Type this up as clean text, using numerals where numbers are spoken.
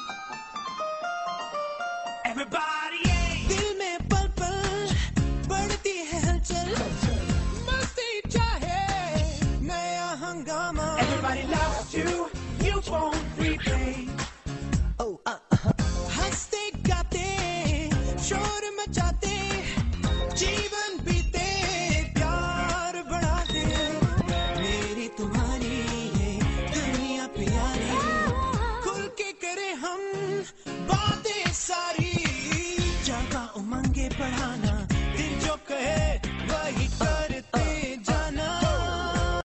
Everybody, दिल में पल पल बढ़ती है हलचल, मस्ती चाहे नया हंगामा. Everybody loves you, you won't replay.